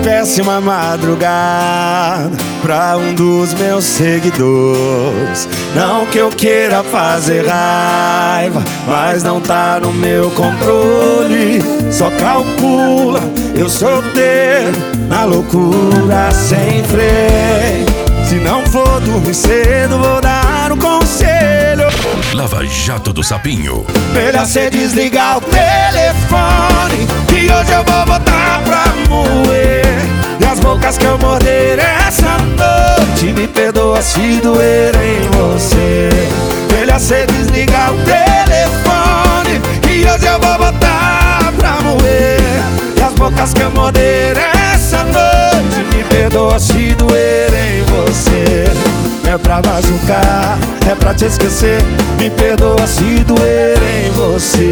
péssima madrugada pra um dos meus seguidores. Não que eu queira fazer raiva, mas não tá no meu controle. Só calcula, eu solteiro, na loucura sem freio. Se não for dormir cedo, vou dar um conselho. Lava Jato do Sapinho. Melhor cê desligar o telefone, que hoje eu vou botar pra moer. E as bocas que eu morder essa noite, me perdoa se doer em você. Melhor cê desligar o telefone, que hoje eu vou botar pra moer. E as bocas que eu morder essa noite, me perdoa se doer em você. É pra machucar, é pra te esquecer, me perdoa se doer em você.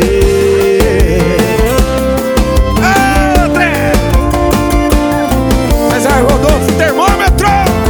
André! Mas aí, Rodolfo, termômetro!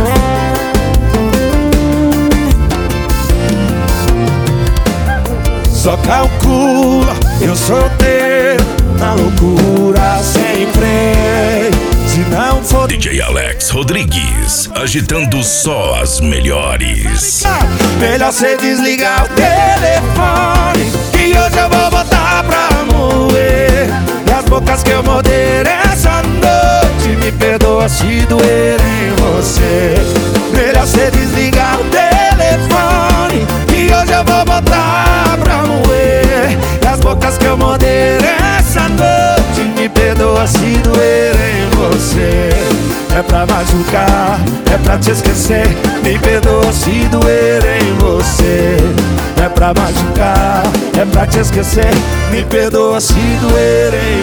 Só calcula, eu solteiro, na loucura sem freio. Se não for DJ Alex Rodrigues, agitando só as melhores. melhor cê desligar o telefone, que hoje eu vou botar pra moer. E as bocas que eu morder essa noite, me perdoa se doer em você. Melhor cê desligar o telefone, que hoje eu vou botar pra moer. E as bocas que eu morder essa noite, me perdoa se doer em você. É pra machucar, é pra te esquecer, me perdoa se doer em você. É pra machucar, é pra te esquecer, me perdoa se doer em